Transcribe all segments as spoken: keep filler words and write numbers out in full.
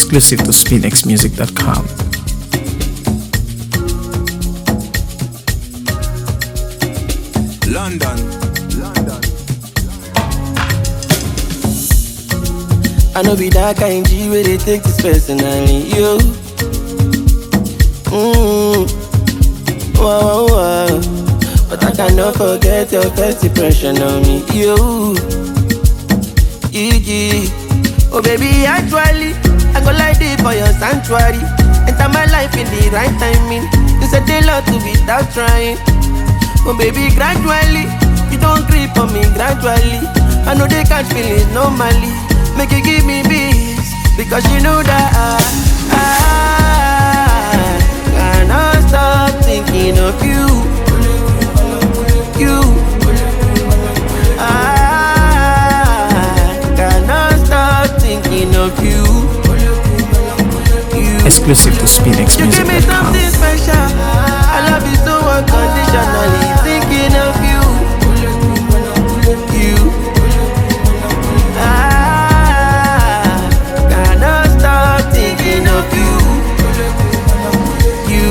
Exclusive to spin x music dot com. London. London. I know be that kind G where they take this personally, yo. Mm. Wow, wow, wow. But I cannot forget your first impression on me, yo. Iggy. Oh baby, actually, I go like this for your sanctuary. Enter my life in the right timing. You said a lot to without trying. Oh baby, gradually, you don't creep on me gradually. I know they can't feel it normally. Make you give me peace, because you know that I, I cannot stop thinking of you. You. I cannot stop thinking of you. You. Exclusive to spin x You music give me dot com. something special. I love you so unconditionally. Thinking of you. You. I cannot stop thinking of you. You.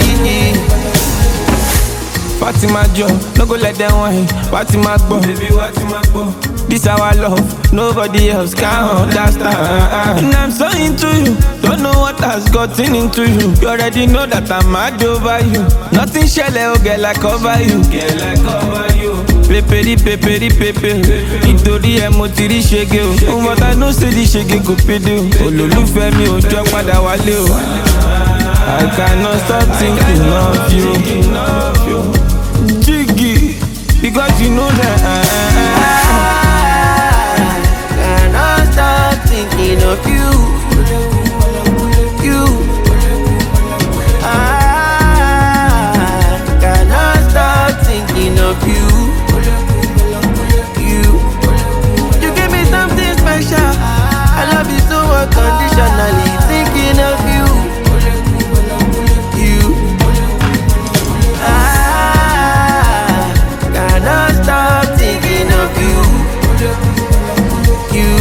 Fatima Joe, no go let them wine. Fatima Bo, baby, Fatima Bo. This our love, nobody else can understand. And I'm so into you, don't know what has gotten into you. You already know that I'm mad over you. Nothing shall oh girl, I cover you. Girl, I cover you. Pepe, pepe, pepe. Nítorí ẹ mo ti rí ṣege o. But I know say the ṣege kò péde o. Olólùfẹ́ mi ò jọ padà wálé o. I cannot stop thinking of you. Jiggy, because you know that I, I cannot stop thinking of you. You. I cannot stop thinking of you. You. You give me something special. I love you so unconditionally. Thinking of you. You. I cannot stop thinking of you. You.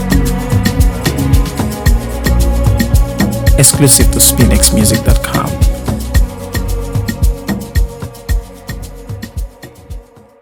Exclusive to spin x music dot com.